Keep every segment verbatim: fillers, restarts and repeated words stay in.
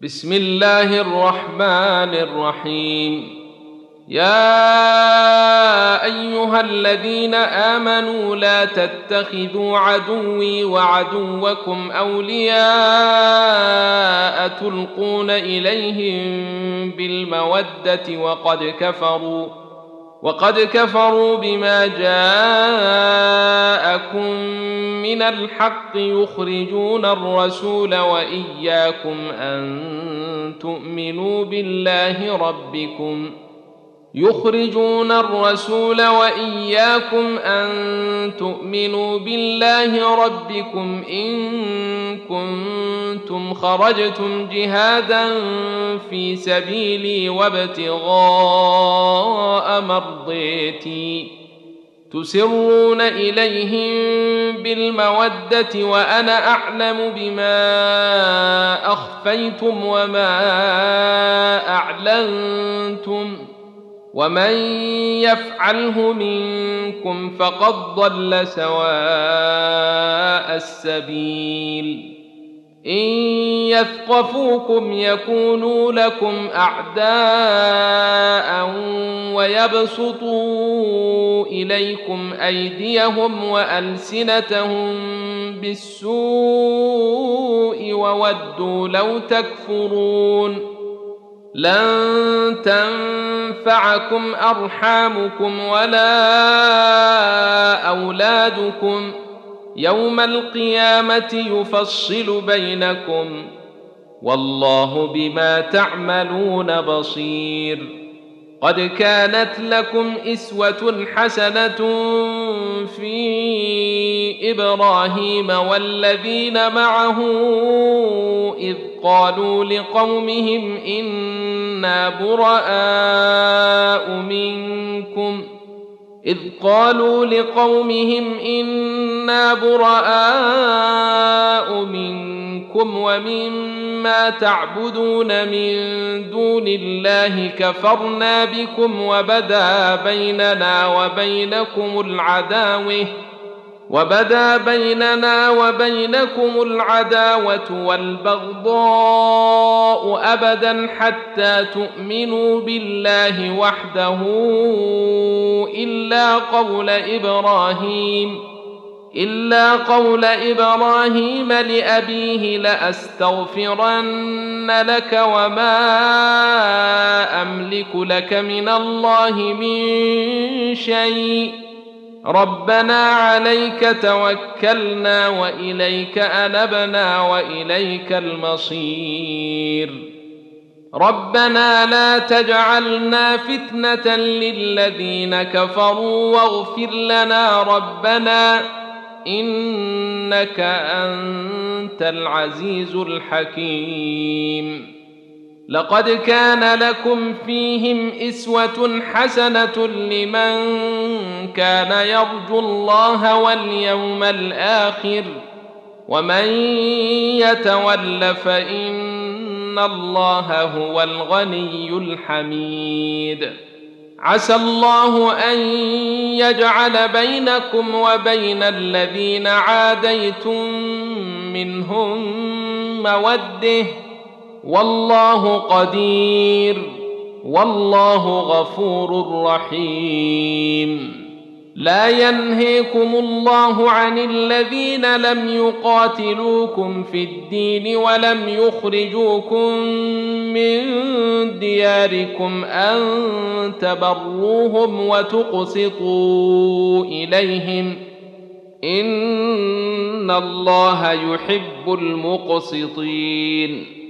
بسم الله الرحمن الرحيم. يا أيها الذين آمنوا لا تتخذوا عدوي وعدوكم أولياء تلقون إليهم بالمودة وقد كفروا وقد كفروا بما جاءكم من الحق يخرجون الرسول وإياكم أن تؤمنوا بالله ربكم يخرجون الرسول وإياكم أن تؤمنوا بالله ربكم إن كنتم خرجتم جهادا في سبيلي وابتغاء مرضيتي تسرون إليهم بالمودة وأنا أعلم بما أخفيتم وما أعلنتم ومن يفعله منكم فقد ضل سواء السبيل. إن يثقفوكم يكونوا لكم أعداء ويبسطوا إليكم أيديهم وألسنتهم بالسوء وودوا لو تكفرون. لن تنفعكم أرحامكم ولا أولادكم يوم القيامة يفصل بينكم والله بما تعملون بصير. قد كانت لكم إسوة حسنة في إبراهيم والذين معه إذ قالوا لقومهم إنا براء منكم إذ قالوا لقومهم إنا براء منكم ومما تعبدون من دون الله كفرنا بكم وبدا بيننا وبينكم العداوة وبدا بيننا وبينكم العداوة والبغضاء أبدا حتى تؤمنوا بالله وحده إلا قول إبراهيم إلا قول إبراهيم لأبيه لأستغفرن لك وما أملك لك من الله من شيء ربنا عليك توكلنا وإليك أنبنا وإليك المصير. ربنا لا تجعلنا فتنة للذين كفروا واغفر لنا ربنا إنك أنت العزيز الحكيم. لقد كان لكم فيهم إسوة حسنة لمن كان يرجو الله واليوم الآخر ومن يتول فإن الله هو الغني الحميد. عسى الله أن يجعل بينكم وبين الذين عاديتم منهم مودة والله قدير والله غفور رحيم. لا ينهيكم الله عن الذين لم يقاتلوكم في الدين ولم يخرجوكم من دياركم أن تبروهم وتقسطوا إليهم إن الله يحب المقسطين.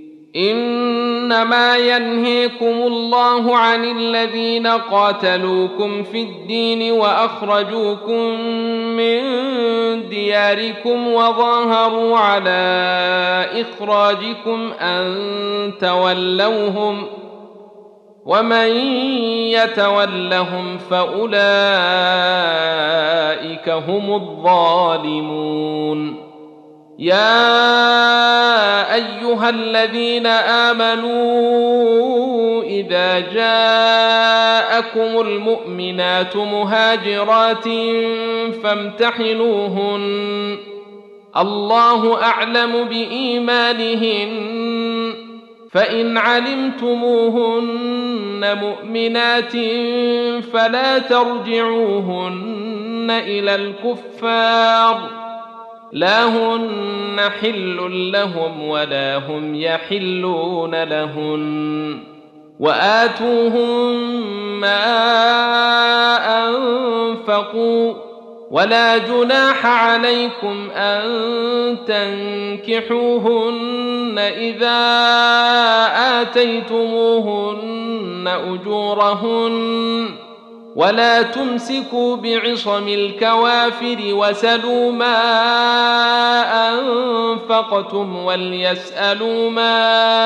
إنما ينهيكم الله عن الذين قاتلوكم في الدين وأخرجوكم من دياركم وظاهروا على إخراجكم أن تولوهم ومن يتولهم فأولئك هم الظالمون. يا أيها الذين آمنوا إذا جاءكم المؤمنات مهاجرات فامتحنوهن الله أعلم بإيمانهن فإن علمتموهن مؤمنات فلا ترجعوهن إلى الكفار لا هن حل لهم ولا هم يحلون لهن وآتوهم ما أنفقوا ولا جناح عليكم أن تنكحوهن إذا آتيتموهن أجورهن ولا تمسكوا بعصم الكوافر وسلوا ما أنفقتم وليسألوا ما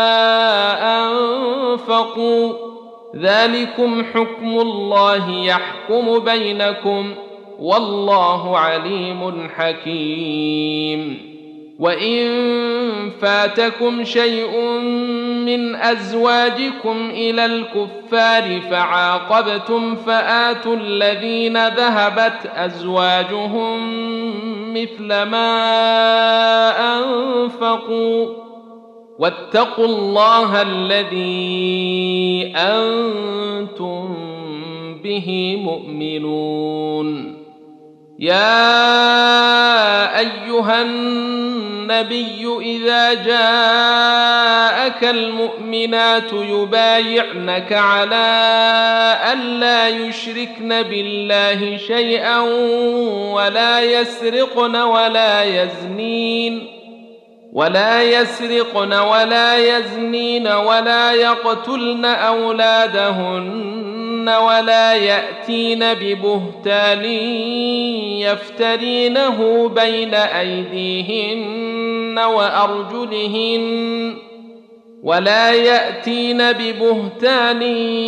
أنفقوا ذلكم حكم الله يحكم بينكم والله عليم حكيم وإن فاتكم شيء من أزواجكم إلى الكفار فعاقبتم فآتوا الذين ذهبت أزواجهم مثل ما أنفقوا واتقوا الله الذي أنتم به مؤمنون يا أيها النبي إذا جاءك المؤمنات يبايعنك على ألا يشركن بالله شيئا ولا يسرقن ولا يزنين ولا يسرقن ولا يزنين ولا يقتلن أولادهن ولا يأتين ببهتان يفترينه بين أيديهن وأرجلهن ولا يأتين ببهتان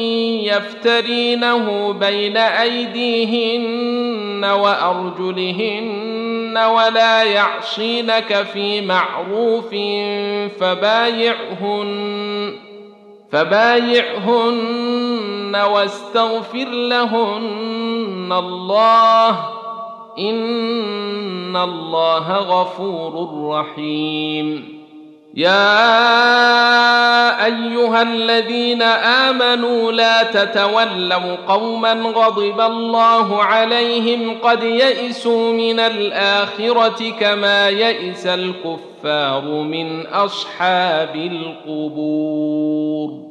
يفترينه بين أيديهن وأرجلهن ولا يعصينك في معروف فبايعهن فبايعهن واستغفر لهن الله إن الله غفور رحيم يا أيها الذين آمنوا لا تتولوا قوما غضب الله عليهم قد يئسوا من الآخرة كما يئس الكفار من أصحاب القبور